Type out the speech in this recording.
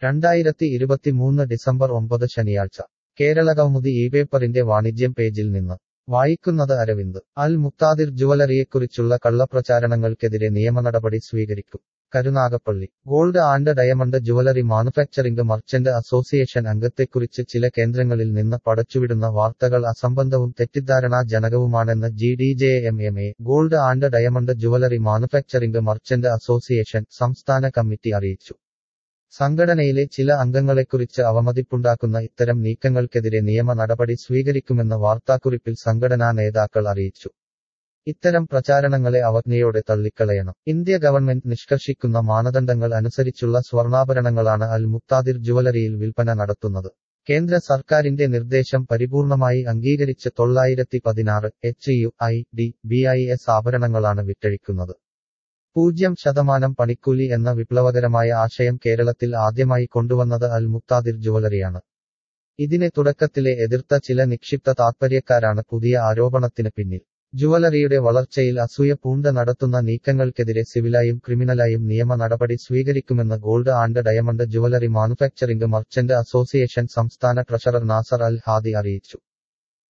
2023 December 9 ശനിയാഴ്ച കേരളകൗമുദി ഇപേപ്പറിന്റെ വാണിജ്യം പേജിൽ നിന്ന് വായിക്കുന്നത് അരവിന്ദ്. അൽ മുക്താദിർ ജുവലറിയെക്കുറിച്ചുള്ള കള്ളപ്രചാരണങ്ങൾക്കെതിരെ നിയമനടപടി സ്വീകരിക്കും. Karunagappally. Gold and diamond jewellery manufacturing merchant association അംഗത്തെക്കുറിച്ച് ചില കേന്ദ്രങ്ങളിൽ നിന്ന് പടച്ചുവിടുന്ന വാർത്തകൾ അസംബന്ധവും തെറ്റിദ്ധാരണാജനകവുമാണെന്ന് GDJMMA gold and diamond jewellery manufacturing merchant association സംസ്ഥാന കമ്മിറ്റി അറിയിച്ചു. സംഘടനയിലെ ചില അംഗങ്ങളെക്കുറിച്ച് അവമതിപ്പുണ്ടാക്കുന്ന ഇത്തരം നീക്കങ്ങൾക്കെതിരെ നിയമ നടപടി സ്വീകരിക്കുമെന്ന് വാർത്താക്കുറിപ്പിൽ സംഘടനാ നേതാക്കൾ അറിയിച്ചു. ഇത്തരം പ്രചാരണങ്ങളെ അവജ്ഞയോടെ തള്ളിക്കളയണം. ഇന്ത്യ ഗവൺമെന്റ് നിഷ്കർഷിക്കുന്ന മാനദണ്ഡങ്ങൾ അനുസരിച്ചുള്ള സ്വർണ്ണാഭരണങ്ങളാണ് അൽ മുക്താദിർ ജുവലറിയിൽ വിൽപ്പന നടത്തുന്നത്. കേന്ദ്ര സർക്കാരിന്റെ നിർദ്ദേശം പരിപൂർണമായി അംഗീകരിച്ച് 916 HUID/BIS ആഭരണങ്ങളാണ് വിറ്റഴിക്കുന്നത്. 0% പണിക്കൂലി എന്ന വിപ്ലവകരമായ ആശയം കേരളത്തിൽ ആദ്യമായി കൊണ്ടുവന്നത് അൽ മുക്താദിർ ജുവലറിയാണ്. ഇതിനെ തുടക്കത്തിലെ എതിർത്ത ചില നിക്ഷിപ്ത താത്പര്യക്കാരാണ് പുതിയ ആരോപണത്തിന് പിന്നിൽ. ജുവലറിയുടെ വളർച്ചയിൽ അസൂയ പൂണ്ട് നടത്തുന്ന നീക്കങ്ങൾക്കെതിരെ സിവിലായും ക്രിമിനലായും നിയമ നടപടി സ്വീകരിക്കുമെന്ന് gold and diamond jewellery manufacturing merchant association സംസ്ഥാന ട്രഷറർ നാസർ അൽ ഹാദി അറിയിച്ചു.